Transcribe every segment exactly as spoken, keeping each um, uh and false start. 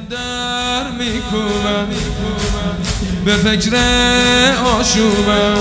در میکوبم به فکر آشوبم.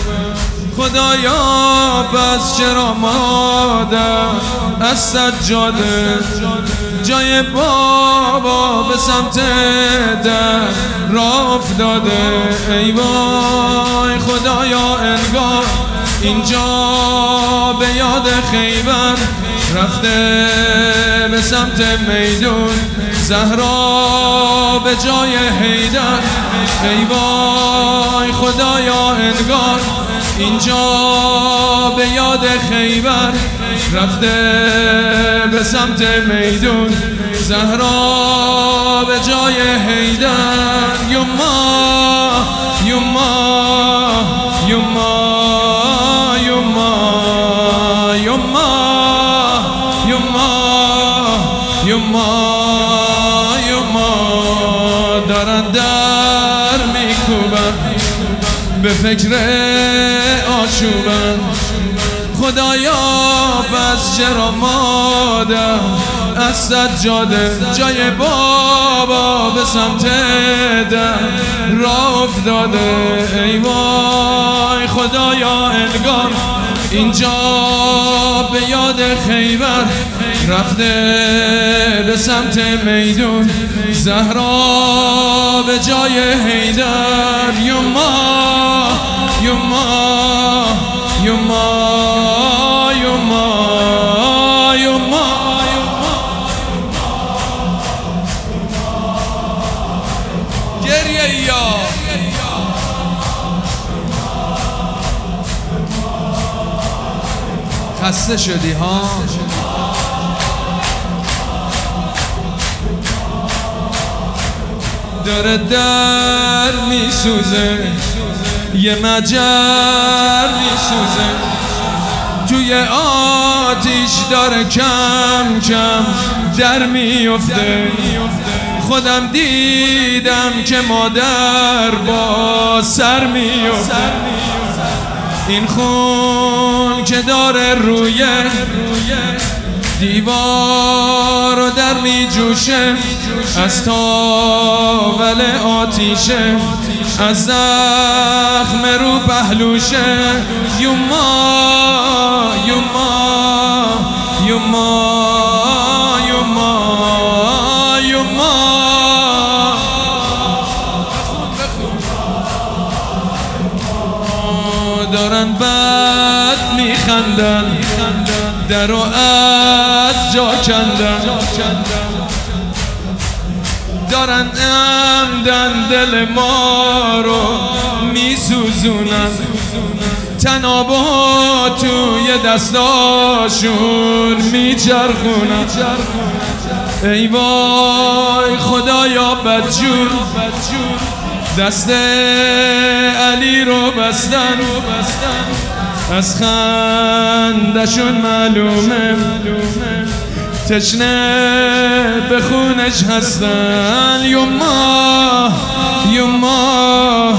خدایا پس چرا مادر از سجاده جای بابا به سمت در راه افتاده؟ ای وای خدایا انگار اینجا به یاد خیبر رفته به سمت میدون زهرا به جای حیدر. ای وای خدایا انگار اینجا به یاد خیبر رفته به سمت میدون زهرا به جای حیدر. یما یما یما یما یما یما یما یما دارن در میکوبن به فکر آشوبن. خدایا پس چرا مادر از سجاده جای بابا به سمت در راه افتاده؟ ای وای خدایا انگار اینجا به یاد خیبر رفته به سمت میدون زهرا به جای حیدر. یما یما یما یما یما گریه یا خسته شدی ها؟ داره در میسوزه یه مجر میسوزه توی آتیش داره کم کم در میفته. خودم دیدم که مادر با سر میفته. این خون که داره روی دیوار رو در می جوشه از تاول آتیشه از زخم رو پهلوشه. یما یما یما یما یما دارن بد میخندن در و از جا کندن دارن عمدن دل ما رو میسوزونن. تنابو توی دستاشون میچرخونن. ای وای خدایا بدجور دست علی رو بستن از خندشون معلومه تشنه به خونش هستن. یما یما